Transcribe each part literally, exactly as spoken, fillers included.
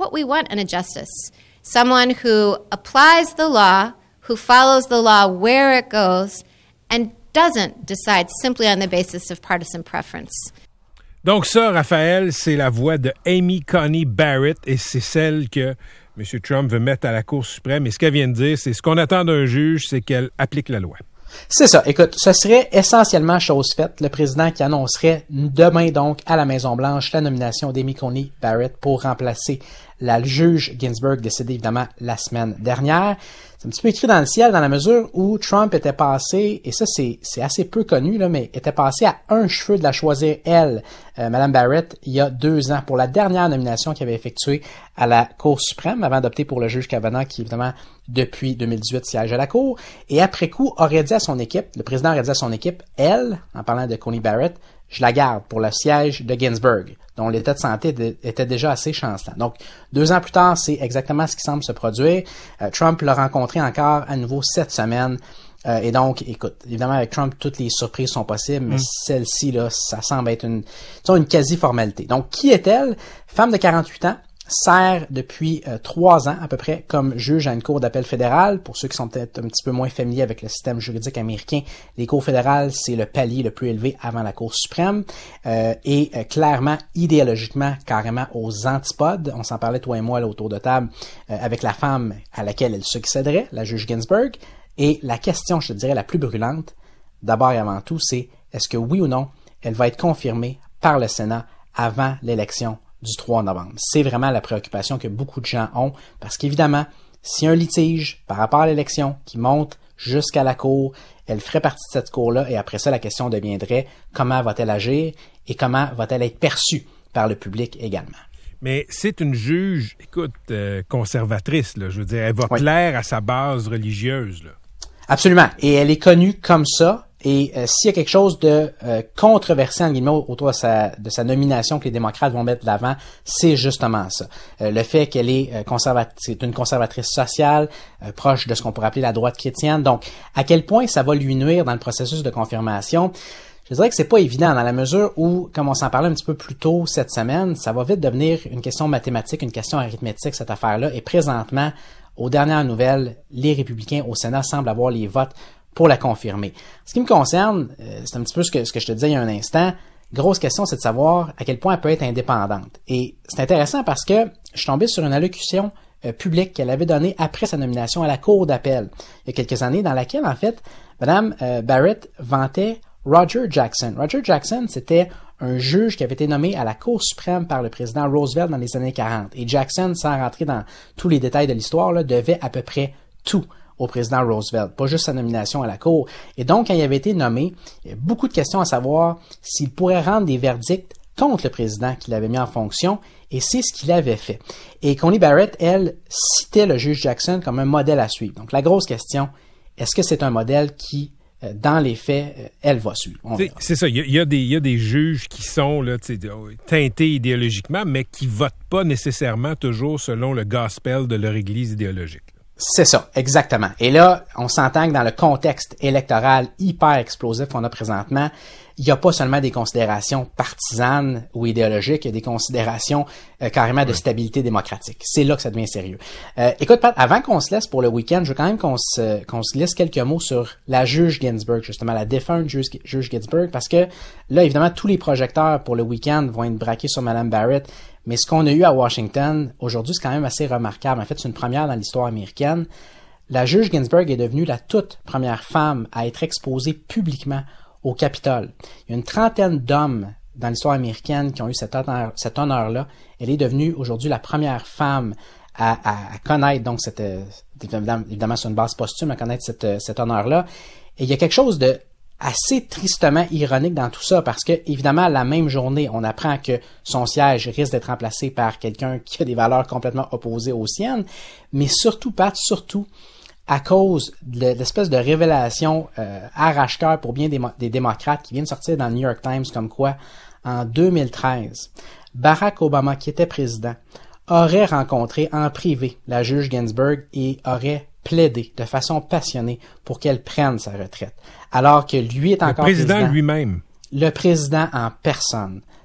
what we want in a justice. Someone who applies the law, who follows the law where it goes, and doesn't decide simply on the basis of partisan preference. Donc ça, Raphaël, c'est la voix de Amy Coney Barrett et c'est celle que M. Trump veut mettre à la Cour suprême. Et ce qu'elle vient de dire, c'est ce qu'on attend d'un juge, c'est qu'elle applique la loi. C'est ça. Écoute, ce serait essentiellement chose faite. Le président qui annoncerait demain donc à la Maison-Blanche la nomination d'Amy Coney Barrett pour remplacer la juge Ginsburg, décédée évidemment la semaine dernière. C'est un petit peu écrit dans le ciel dans la mesure où Trump était passé, et ça c'est, c'est assez peu connu, là, mais était passé à un cheveu de la choisir elle, euh, Mme Barrett, il y a deux ans, pour la dernière nomination qu'il avait effectuée à la Cour suprême, avant d'opter pour le juge Kavanaugh, qui évidemment, depuis deux mille dix-huit, siège à la Cour, et après coup, aurait dit à son équipe, le président aurait dit à son équipe, elle, en parlant de Coney Barrett, je la garde pour le siège de Ginsburg, dont l'état de santé de, était déjà assez chancelant. Donc, deux ans plus tard, c'est exactement ce qui semble se produire. Euh, Trump l'a rencontré encore à nouveau cette semaine. Euh, et donc, écoute, évidemment, avec Trump, toutes les surprises sont possibles, mais mm. celle-ci, là, ça semble être une, disons, une quasi-formalité. Donc, qui est-elle? Femme de quarante-huit ans, sert depuis euh, trois ans à peu près comme juge à une cour d'appel fédérale. Pour ceux qui sont peut-être un petit peu moins familiers avec le système juridique américain, les cours fédérales, c'est le palier le plus élevé avant la Cour suprême euh, et euh, clairement, idéologiquement, carrément aux antipodes. On s'en parlait, toi et moi, là, autour de table, euh, avec la femme à laquelle elle succéderait, la juge Ginsburg. Et la question, je te dirais, la plus brûlante, d'abord et avant tout, c'est est-ce que oui ou non, elle va être confirmée par le Sénat avant l'élection du trois novembre. C'est vraiment la préoccupation que beaucoup de gens ont parce qu'évidemment, s'il y a un litige par rapport à l'élection qui monte jusqu'à la Cour, elle ferait partie de cette Cour-là et après ça, la question deviendrait comment va-t-elle agir et comment va-t-elle être perçue par le public également. Mais c'est une juge, écoute, euh, conservatrice, là, je veux dire, elle va oui. plaire à sa base religieuse, là. Absolument. Et elle est connue comme ça. Et euh, s'il y a quelque chose de euh, controversé en guillemets autour de sa, de sa nomination que les démocrates vont mettre de l'avant, c'est justement ça. Euh, le fait qu'elle est euh, conservatrice, c'est une conservatrice sociale, euh, proche de ce qu'on pourrait appeler la droite chrétienne. Donc, à quel point ça va lui nuire dans le processus de confirmation? Je dirais que c'est pas évident dans la mesure où, comme on s'en parlait un petit peu plus tôt cette semaine, ça va vite devenir une question mathématique, une question arithmétique, cette affaire-là. Et présentement, aux dernières nouvelles, les républicains au Sénat semblent avoir les votes pour la confirmer. Ce qui me concerne, euh, c'est un petit peu ce que, ce que je te disais il y a un instant. Grosse question, c'est de savoir à quel point elle peut être indépendante. Et c'est intéressant parce que je suis tombé sur une allocution euh, publique qu'elle avait donnée après sa nomination à la Cour d'appel il y a quelques années, dans laquelle, en fait, Mme euh, Barrett vantait Roger Jackson. Roger Jackson, c'était un juge qui avait été nommé à la Cour suprême par le président Roosevelt dans les années quarante. Et Jackson, sans rentrer dans tous les détails de l'histoire, là, devait à peu près tout au président Roosevelt, pas juste sa nomination à la Cour. Et donc, quand il avait été nommé, il y a beaucoup de questions à savoir s'il pourrait rendre des verdicts contre le président qu'il avait mis en fonction, et c'est ce qu'il avait fait. Et Coney Barrett, elle, citait le juge Jackson comme un modèle à suivre. Donc, la grosse question, est-ce que c'est un modèle qui, dans les faits, elle va suivre? C'est, c'est ça, il y, y, a des, il y a des juges qui sont là, teintés idéologiquement, mais qui votent pas nécessairement toujours selon le gospel de leur église idéologique. C'est ça, exactement. Et là, on s'entend que dans le contexte électoral hyper explosif qu'on a présentement, il n'y a pas seulement des considérations partisanes ou idéologiques, il y a des considérations euh, carrément de stabilité démocratique. C'est là que ça devient sérieux. Euh, écoute, Pat, avant qu'on se laisse pour le week-end, je veux quand même qu'on se, qu'on se lise quelques mots sur la juge Ginsburg, justement, la défunte juge, juge Ginsburg, parce que là, évidemment, tous les projecteurs pour le week-end vont être braqués sur Mme Barrett. Mais ce qu'on a eu à Washington aujourd'hui, c'est quand même assez remarquable. En fait, c'est une première dans l'histoire américaine. La juge Ginsburg est devenue la toute première femme à être exposée publiquement au Capitole. Il y a une trentaine d'hommes dans l'histoire américaine qui ont eu cet honneur, cet honneur-là. Elle est devenue aujourd'hui la première femme à, à, à connaître, donc cette, évidemment, évidemment sur une base posthume, à connaître cette, cet honneur-là. Et il y a quelque chose de assez tristement ironique dans tout ça parce que, évidemment, la même journée, on apprend que son siège risque d'être remplacé par quelqu'un qui a des valeurs complètement opposées aux siennes, mais surtout, Pat, surtout à cause de l'espèce de révélation euh, arrache-cœur pour bien des, des démocrates qui vient de sortir dans le New York Times comme quoi, en deux mille treize, Barack Obama, qui était président, aurait rencontré en privé la juge Ginsburg et aurait plaidé de façon passionnée pour qu'elle prenne sa retraite. Alors que lui est encore président. Le président président, lui-même. Le président en personne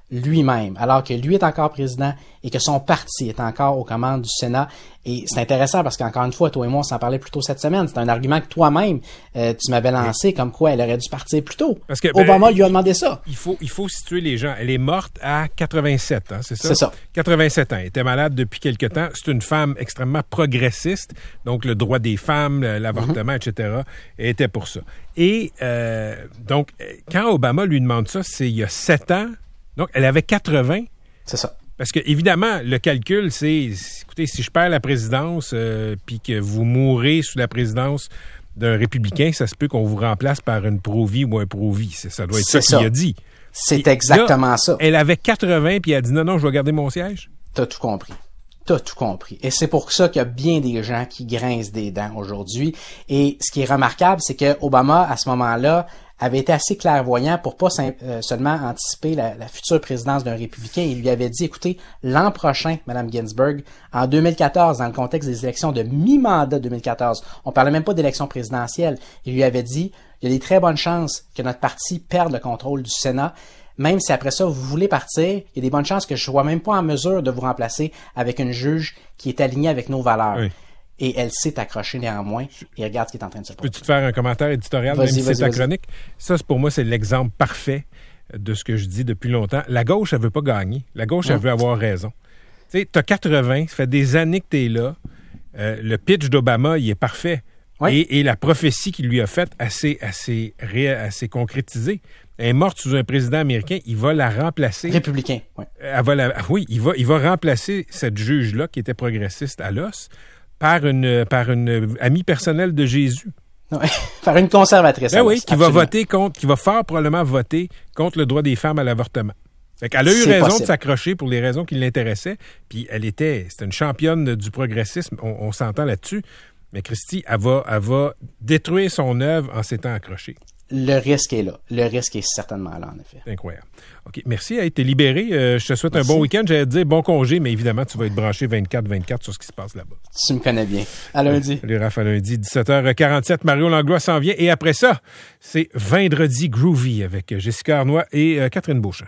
lui-même, alors que lui est encore président et que son parti est encore aux commandes du Sénat. Et c'est intéressant parce qu'encore une fois, toi et moi, on s'en parlait plus tôt cette semaine. C'est un argument que toi-même, euh, tu m'avais lancé, comme quoi elle aurait dû partir plus tôt. Parce que, Obama ben, lui a demandé ça. Il faut, il faut situer les gens. Elle est morte à quatre-vingt-sept ans, c'est ça? C'est ça. quatre-vingt-sept ans. Elle était malade depuis quelque temps. C'est une femme extrêmement progressiste. Donc, le droit des femmes, l'avortement, mm-hmm. et cetera, elle était pour ça. Et euh, donc, quand Obama lui demande ça, c'est il y a sept ans. Donc, elle avait quatre-vingts. C'est ça. Parce que, évidemment, le calcul, c'est, écoutez, si je perds la présidence, euh, puis que vous mourrez sous la présidence d'un républicain, ça se peut qu'on vous remplace par une pro-vie ou un pro-vie. C'est, ça doit être ça, ça qu'il a dit. C'est et exactement là, ça. Elle avait quatre-vingts, puis elle a dit non, non, je vais garder mon siège. T'as tout compris. T'as tout compris. Et c'est pour ça qu'il y a bien des gens qui grincent des dents aujourd'hui. Et ce qui est remarquable, c'est que Obama, à ce moment-là, avait été assez clairvoyant pour pas euh, seulement anticiper la, la future présidence d'un républicain. Il lui avait dit, écoutez, l'an prochain, Mme Ginsburg, en deux mille quatorze, dans le contexte des élections de mi-mandat deux mille quatorze, on parlait même pas d'élection présidentielle, il lui avait dit, il y a des très bonnes chances que notre parti perde le contrôle du Sénat. Même si après ça, vous voulez partir, il y a des bonnes chances que je sois même pas en mesure de vous remplacer avec une juge qui est alignée avec nos valeurs. Oui. Et elle s'est accrochée néanmoins. Et regarde ce qui est en train de se passer. Peux-tu te faire un commentaire éditorial, vas-y, même si vas-y, c'est ta vas-y. chronique? Ça, pour moi, c'est l'exemple parfait de ce que je dis depuis longtemps. La gauche, elle veut pas gagner. La gauche, elle veut avoir raison. Tu sais, t'as quatre-vingts, ça fait des années que t'es là. Euh, le pitch d'Obama, il est parfait. Oui. Et, et la prophétie qu'il lui a faite, assez, assez, assez concrétisée. Elle est morte sous un président américain, il va la remplacer. Républicain, oui. Elle va la, oui, il va, il va remplacer cette juge-là, qui était progressiste à l'os, par une, par une amie personnelle de Jésus. Ouais, par une conservatrice. Ben oui, qui absolument. va voter contre, qui va fort probablement voter contre le droit des femmes à l'avortement. Fait qu'elle a eu C'est raison possible. de s'accrocher pour les raisons qui l'intéressaient. Puis elle était, c'était une championne du progressisme, on, on s'entend là-dessus. Mais Christy, elle va, elle va détruire son œuvre en s'étant accrochée. Le risque est là. Le risque est certainement là, en effet. C'est incroyable. OK. Merci à été libéré. Euh, je te souhaite Merci. un bon week-end. J'allais te dire bon congé, mais évidemment, tu vas être branché vingt-quatre vingt-quatre sur ce qui se passe là-bas. Tu me connais bien. À lundi. Salut Raph, à lundi, dix-sept heures quarante-sept. Mario Langlois s'en vient. Et après ça, c'est Vendredi Groovy avec Jessica Arnois et euh, Catherine Beauchamp.